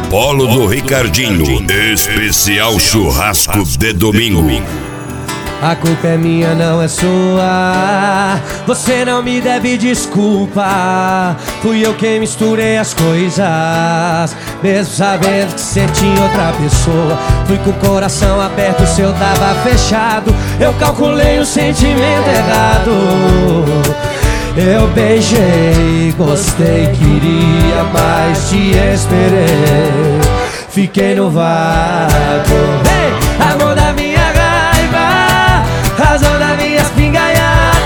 Polo do Ricardinho, especial churrasco de domingo. A culpa é minha, não é sua. Você não me deve desculpa. Fui eu quem misturei as coisas, mesmo sabendo que você tinha outra pessoa. Fui com o coração aberto, o seu tava fechado. Eu calculei o sentimento errado. Eu beijei, gostei, queria, mas te esperei. Fiquei no vago. Hey! Amor da minha raiva, razão da minha espingaiada,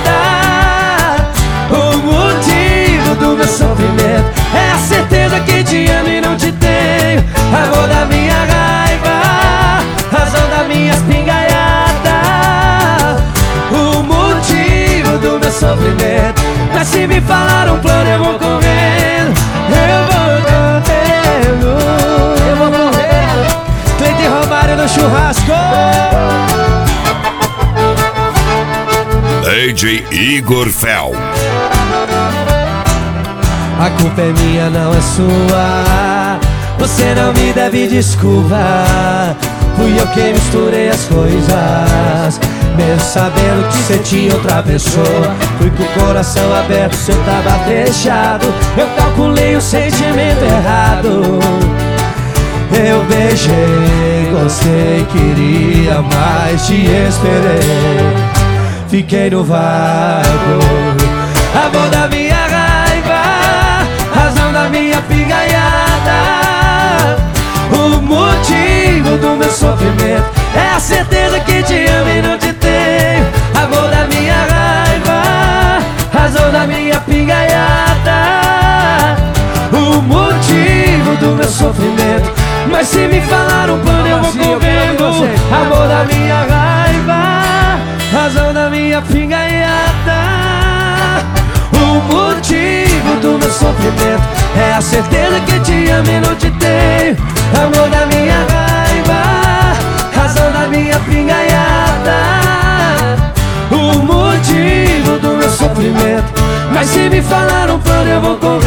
o motivo do meu sofrimento é a certeza que te amo e não te tenho. Amor da minha raiva, razão da minha espingaiada, o motivo do meu sofrimento. Mas se me falar um plano eu vou correndo, eu vou correndo, eu vou correndo. Cleiton e Romário no churrasco. DJ Igor Fel. A culpa é minha, não é sua. Você não me deve desculpa. Fui eu quem misturei as coisas, mesmo sabendo que você tinha outra pessoa. Fui com o coração aberto, seu tava fechado. Eu calculei o sentimento errado. Eu beijei, gostei, queria, mas te esperei. Fiquei no vago. Amor da minha raiva, razão da minha pingaiada, o motivo do meu sofrimento é a certeza que te amo e não te tenho. Amor da minha raiva, razão da minha pingaiada, o motivo do meu sofrimento. Mas se me falar um plano eu vou correndo. Amor da minha raiva, razão da minha pingaiada, o motivo do meu sofrimento é a certeza que te amo e não te tenho. Amor da minha raiva, razão da minha pingaiada, o motivo do meu sofrimento. Mas se me falar um plano eu vou correr.